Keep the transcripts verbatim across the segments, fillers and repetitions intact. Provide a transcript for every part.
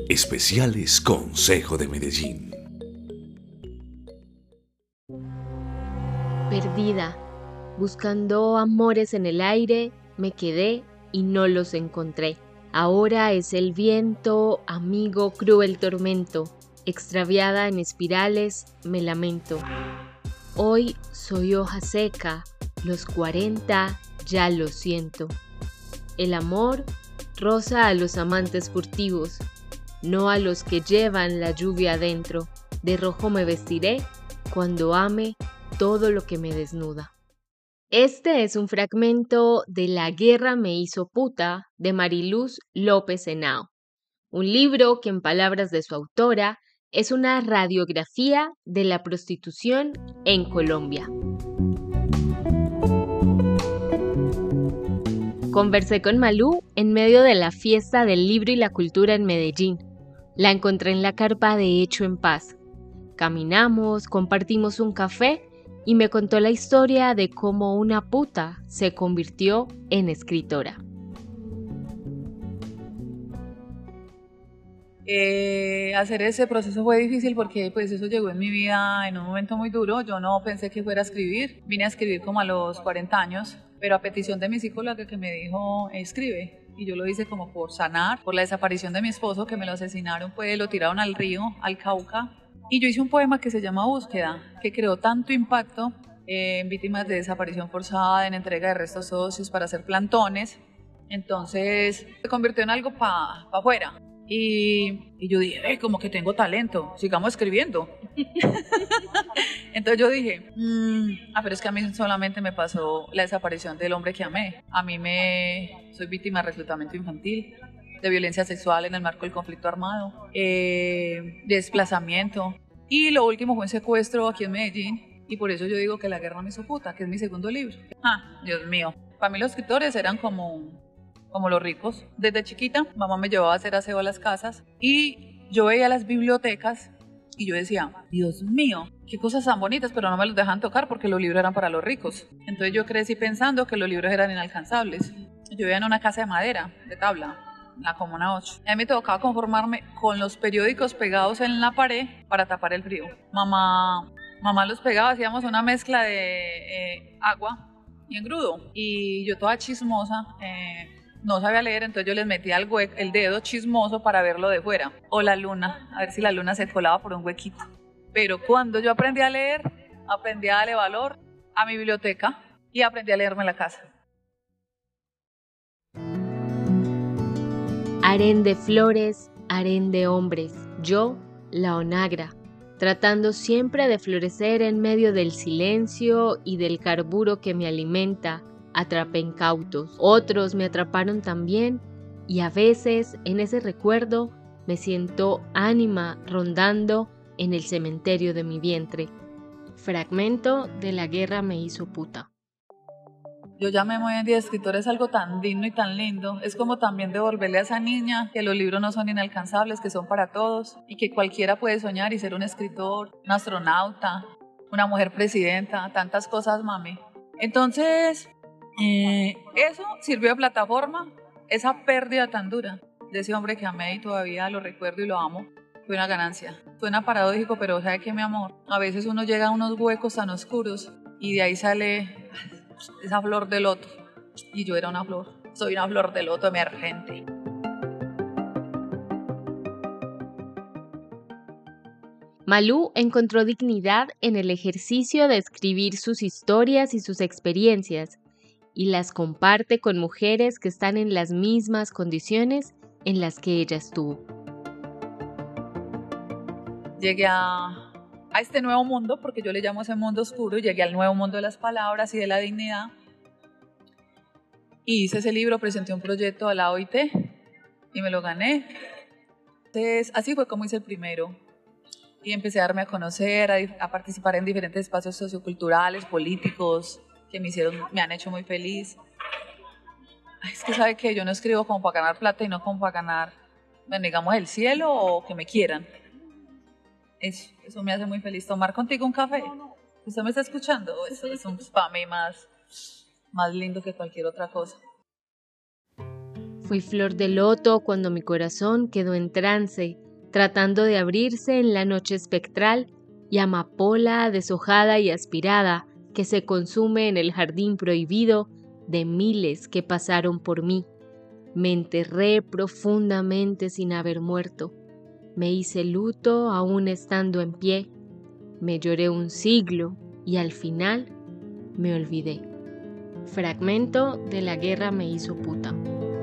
Especiales Consejo de Medellín. Perdida, buscando amores en el aire, me quedé y no los encontré. Ahora es el viento, amigo cruel tormento, extraviada en espirales, me lamento. Hoy soy hoja seca, los cuarenta ya lo siento. El amor roza a los amantes furtivos, no a los que llevan la lluvia adentro. De rojo me vestiré cuando ame todo lo que me desnuda. Este es un fragmento de La guerra me hizo puta de Mariluz López Henao, un libro que en palabras de su autora es una radiografía de la prostitución en Colombia. Conversé con Malú en medio de la fiesta del libro y la cultura en Medellín. La encontré en la carpa de Hecho en Paz. Caminamos, compartimos un café y me contó la historia de cómo una puta se convirtió en escritora. Eh, hacer ese proceso fue difícil porque pues eso llegó en mi vida en un momento muy duro. Yo no pensé que fuera a escribir. Vine a escribir como a los cuarenta años, pero a petición de mi psicóloga que me dijo, escribe. Y yo lo hice como por sanar, por la desaparición de mi esposo, que me lo asesinaron, pues lo tiraron al río, al Cauca. Y yo hice un poema que se llama Búsqueda, que creó tanto impacto eh, en víctimas de desaparición forzada, en entrega de restos óseos para hacer plantones. Entonces se convirtió en algo para pa afuera. Y, y yo dije, eh, como que tengo talento, sigamos escribiendo. Entonces yo dije, mmm, ah, pero es que a mí solamente me pasó la desaparición del hombre que amé. A mí me soy víctima de reclutamiento infantil, de violencia sexual en el marco del conflicto armado, eh, de desplazamiento. Y lo último fue un secuestro aquí en Medellín. Y por eso yo digo que La guerra me hizo puta, que es mi segundo libro. Ah, Dios mío. Para mí los escritores eran como... como los ricos. Desde chiquita, mamá me llevaba a hacer aseo a las casas y yo veía las bibliotecas y yo decía, Dios mío, qué cosas tan bonitas, pero no me los dejan tocar porque los libros eran para los ricos. Entonces yo crecí pensando que los libros eran inalcanzables. Yo vivía en una casa de madera, de tabla, en la Comuna ocho. A mí me tocaba conformarme con los periódicos pegados en la pared para tapar el frío. Mamá, mamá los pegaba, hacíamos una mezcla de eh, agua y engrudo. Y yo toda chismosa... Eh, no sabía leer, entonces yo les metía el, hue- el dedo chismoso para verlo de fuera. O la luna, a ver si la luna se colaba por un huequito. Pero cuando yo aprendí a leer, aprendí a darle valor a mi biblioteca y aprendí a leerme en la casa. Harén de flores, harén de hombres, yo, la onagra, tratando siempre de florecer en medio del silencio y del carburo que me alimenta. Atrapé incautos, otros me atraparon también y a veces en ese recuerdo me siento ánima rondando en el cementerio de mi vientre. Fragmento de La guerra me hizo puta. Yo llamé hoy en día escritor, es algo tan digno y tan lindo. Es como también devolverle a esa niña que los libros no son inalcanzables, que son para todos y que cualquiera puede soñar y ser un escritor, un astronauta, una mujer presidenta, tantas cosas, mami. Entonces... Eh, eso sirvió de plataforma, esa pérdida tan dura de ese hombre que amé y todavía lo recuerdo y lo amo, fue una ganancia. Suena paradójico, pero ¿sabe qué, mi amor? A veces uno llega a unos huecos tan oscuros y de ahí sale esa flor de loto. Y yo era una flor, soy una flor de loto emergente. Malú encontró dignidad en el ejercicio de escribir sus historias y sus experiencias, y las comparte con mujeres que están en las mismas condiciones en las que ella estuvo. Llegué a, a este nuevo mundo, porque yo le llamo ese mundo oscuro, llegué al nuevo mundo de las palabras y de la dignidad. Y hice ese libro, presenté un proyecto a la O I T y me lo gané. Entonces, así fue como hice el primero. Y empecé a darme a conocer, a, a participar en diferentes espacios socioculturales, políticos, que me hicieron, me han hecho muy feliz. Ay, es que sabe que yo no escribo como para ganar plata y no como para ganar, bueno, digamos, el cielo o que me quieran. Eso, eso me hace muy feliz. Tomar contigo un café. ¿Usted me está escuchando? Eso es un para mí más, más lindo que cualquier otra cosa. Fui flor de loto cuando mi corazón quedó en trance, tratando de abrirse en la noche espectral, y amapola deshojada y aspirada que se consume en el jardín prohibido de miles que pasaron por mí. Me enterré profundamente sin haber muerto. Me hice luto aún estando en pie. Me lloré un siglo y al final me olvidé. Fragmento de La guerra me hizo puta.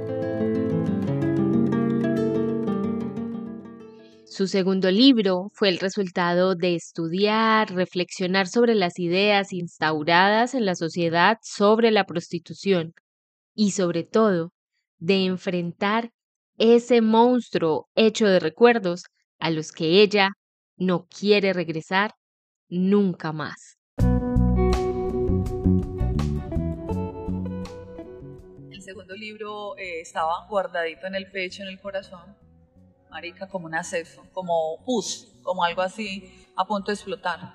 Su segundo libro fue el resultado de estudiar, reflexionar sobre las ideas instauradas en la sociedad sobre la prostitución y, sobre todo, de enfrentar ese monstruo hecho de recuerdos a los que ella no quiere regresar nunca más. El segundo libro eh, estaba guardadito en el pecho, en el corazón, marica, como un acceso, como pus, como algo así, a punto de explotar.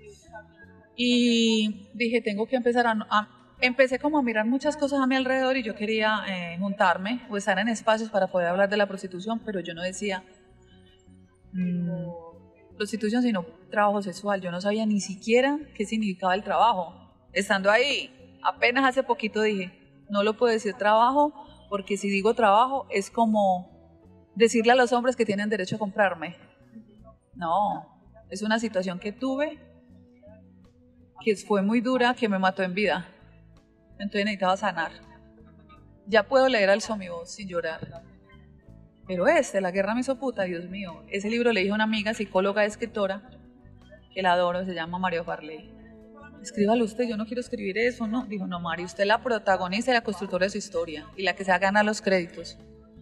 Y dije, tengo que empezar a... a empecé como a mirar muchas cosas a mi alrededor y yo quería eh, juntarme o estar en espacios para poder hablar de la prostitución, pero yo no decía mmm, prostitución, sino trabajo sexual. Yo no sabía ni siquiera qué significaba el trabajo. Estando ahí, apenas hace poquito dije, no lo puedo decir trabajo, porque si digo trabajo es como decirle a los hombres que tienen derecho a comprarme. No, es una situación que tuve, que fue muy dura, que me mató en vida. Entonces necesitaba sanar. Ya puedo leer Alzó mi voz sin llorar. Pero este, La guerra me hizo puta, Dios mío. Ese libro le dije a una amiga, psicóloga, escritora, que la adoro, se llama María Farley. Escríbalo usted, yo no quiero escribir eso, ¿no? Dijo, no, Mari, usted es la protagonista y la constructora de su historia y la que se va a ganar los créditos.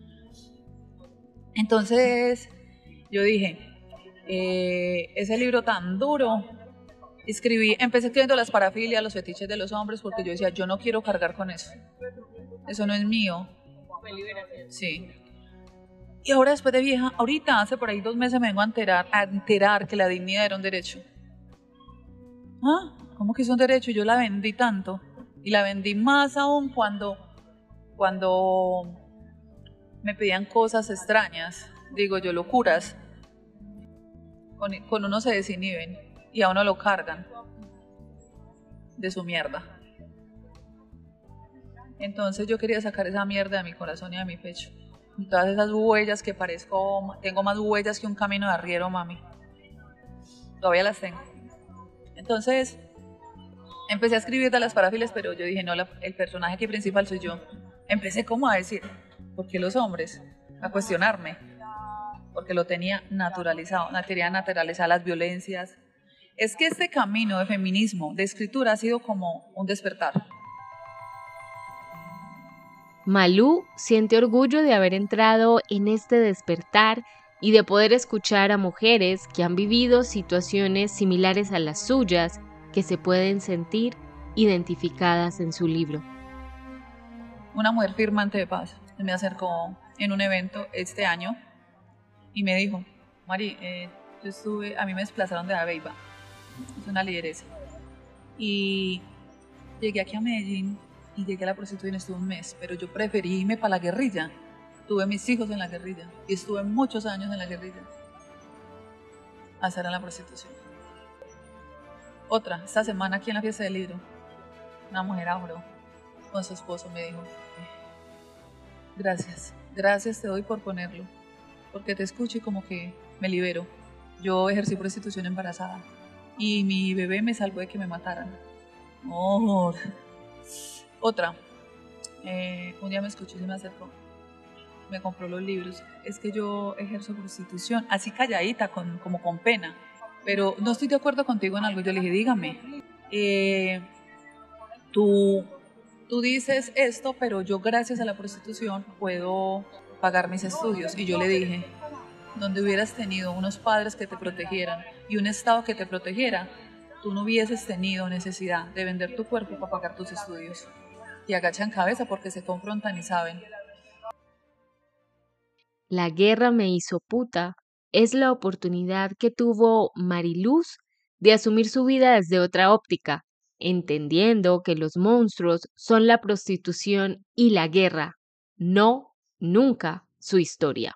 Entonces, yo dije, eh, ese libro tan duro, escribí, empecé escribiendo las parafilias, los fetiches de los hombres, porque yo decía, yo no quiero cargar con eso. Eso no es mío. Fue liberación. Sí. Y ahora después de vieja, ahorita hace por ahí dos meses me vengo a enterar, a enterar que la dignidad era un derecho. ¿Ah? ¿Cómo que es un derecho? Yo la vendí tanto. Y la vendí más aún cuando, cuando me pedían cosas extrañas. Digo yo, locuras. Con, con uno se desinhiben y a uno lo cargan de su mierda. Entonces yo quería sacar esa mierda de mi corazón y de mi pecho. Y todas esas huellas que parezco, tengo más huellas que un camino de arriero, mami. Todavía las tengo. Entonces empecé a escribir de las parafilias, pero yo dije, no, la, el personaje aquí principal soy yo. Empecé como a decir, ¿por qué los hombres? A cuestionarme, porque lo tenía naturalizado, tenía naturalizadas las violencias. Es que este camino de feminismo, de escritura, ha sido como un despertar. Malú siente orgullo de haber entrado en este despertar y de poder escuchar a mujeres que han vivido situaciones similares a las suyas, que se pueden sentir identificadas en su libro. Una mujer firmante de paz me acercó en un evento este año y me dijo, Mari, eh, yo estuve, a mí me desplazaron de Abeiba, es una lideresa, y llegué aquí a Medellín y llegué a la prostitución, estuve un mes, pero yo preferí irme para la guerrilla. Tuve mis hijos en la guerrilla y estuve muchos años en la guerrilla a estar en la prostitución. Otra, esta semana aquí en la fiesta del libro, una mujer afro con su esposo me dijo, gracias, gracias te doy por ponerlo, porque te escucho y como que me libero. Yo ejercí prostitución embarazada y mi bebé me salvó de que me mataran. Oh. Otra, eh, un día me escuchó y se me acercó, me compró los libros. Es que yo ejerzo prostitución, así calladita, con, como con pena, pero no estoy de acuerdo contigo en algo. Yo le dije, dígame, eh, tú, tú dices esto, pero yo gracias a la prostitución puedo pagar mis estudios. Y yo le dije, donde hubieras tenido unos padres que te protegieran y un Estado que te protegiera, tú no hubieses tenido necesidad de vender tu cuerpo para pagar tus estudios. Y agachan cabeza porque se confrontan y saben. La guerra me hizo puta es la oportunidad que tuvo Mariluz de asumir su vida desde otra óptica, entendiendo que los monstruos son la prostitución y la guerra, no nunca su historia.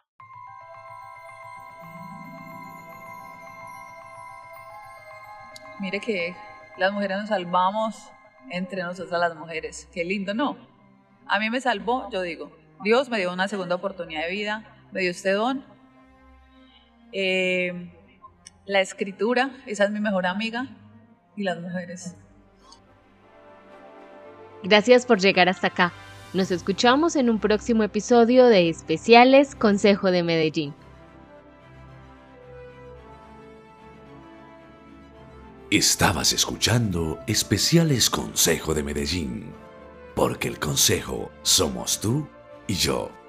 Mire que las mujeres nos salvamos entre nosotras las mujeres. Qué lindo, ¿no? A mí me salvó, yo digo, Dios me dio una segunda oportunidad de vida, me dio este don. Eh, la escritura, esa es mi mejor amiga, y las mujeres. Gracias por llegar hasta acá. Nos escuchamos en un próximo episodio de Especiales Consejo de Medellín. Estabas escuchando Especiales Consejo de Medellín, porque el consejo somos tú y yo.